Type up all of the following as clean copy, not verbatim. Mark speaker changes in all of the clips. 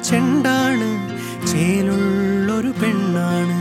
Speaker 1: ചെണ്ടാണ്, ചേലുള്ളൊരു പെണ്ണാണ്.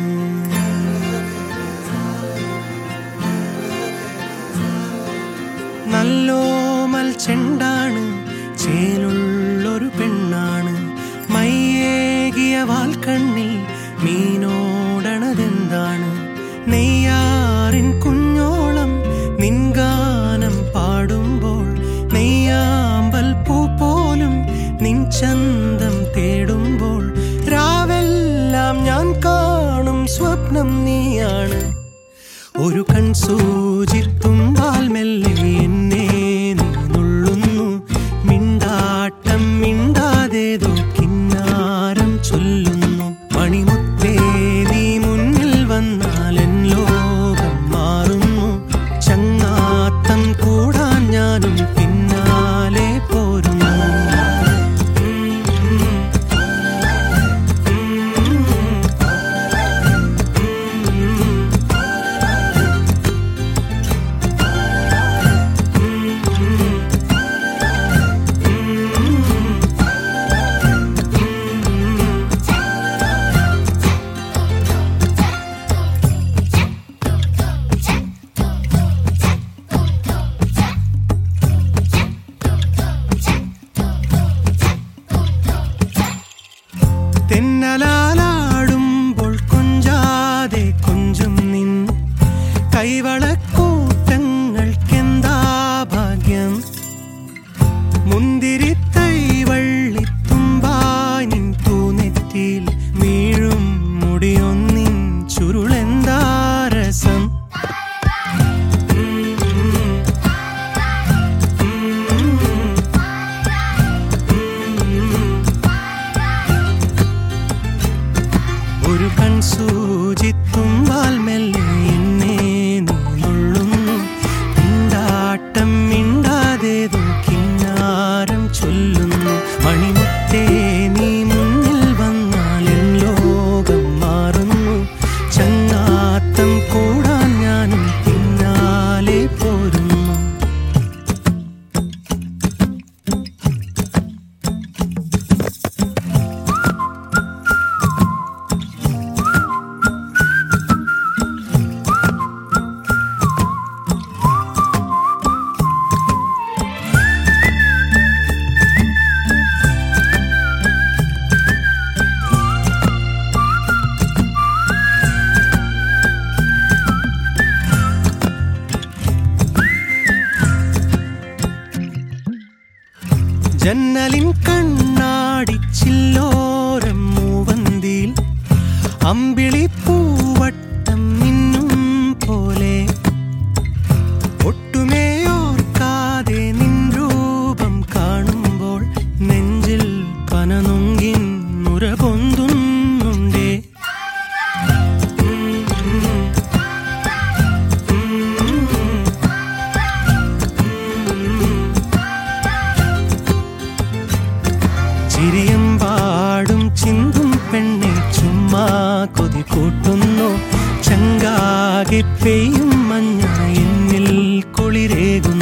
Speaker 1: നല്ലോമൽ ചെണ്ടാണ്, ചേലുള്ളൊരു പെണ്ണാണ്. മയ്യേകിയ വാൽക്കണ്ണിൽ മീനോടണതെന്താണ്? നെയ്യാറിൻ കുഞ്ഞോളം നിൻഗാനം പാടുമ്പോൾ നെയ്യാമ്പൽ പൂ പോലും നിൻ ചന്തം തേടുമ്പോൾ രാവെല്ലാം ഞാൻ കാണും സ്വപ്നം നീയാണ്. ഒരു കൺസൂചിത്തുമ്പാൽ മെല്ലെ എന്നെ നീ നുള്ളുന്നു. മിണ്ടാട്ടം മിണ്ടാതേതോ കിന്നാരം ചൊല്ലുന്നു. മണിമുത്തേ നീ മുന്നിൽ വന്നാൽ എൻ ലോകം മാറുന്നു. ചങ്ങാത്തം കൂടാൻ ഞാനും പിന്നാലെ പോരുന്നു. തെന്നലാടുമ്പോൾ കൊഞ്ചാതെ കൊഞ്ചും നിൻ കൈവളക്കൂട്ടങ്ങൾക്കെന്താ ഭാഗ്യം. മുന്തിരിത്തൈ വള്ളിത്തുമ്പായി നിൻ തൂനെറ്റിയിൽ വീഴും മുടിയൊന്നിൻ ചുരുളെന്താ രസം. ഒരു കൺസൂചിത്തുമ്പാൽ മെല്ലെ എന്നെ നീ നുള്ളുന്നു. മിണ്ടാട്ടം മിണ്ടാതേതോ കിന്നാരം ചൊല്ലുന്നു. മണിമുത്തേ നീ മുന്നിൽ വന്നാൽ എൻ ലോകം മാറുന്നു. ചങ്ങാത്തം കൂടാൻ ഞാനും പിന്നാലെ പോരുന്നു. ജന്നലിൻ കണ്ണാടിച്ചില്ലോരം മൂവന്തിയിൽ അമ്പിളിപ്പൂവട്ടം മിന്നും പോലെ ഒട്ടുമേ ഓർക്കാതെ നിൻ രൂപം കാണുമ്പോൾ നെഞ്ചിൽ പനനൊങ്കിൻ നുര പൊന്തുന്നുണ്ടേ. ചിരിയമ്പാടും ചിന്തും പെണ്ണെ ചുമ്മാ കൊതി കൂട്ടുന്നു. ചങ്കാകെ പെയ്യും മഞ്ഞ എന്നിൽ കുളിരേകുന്നു.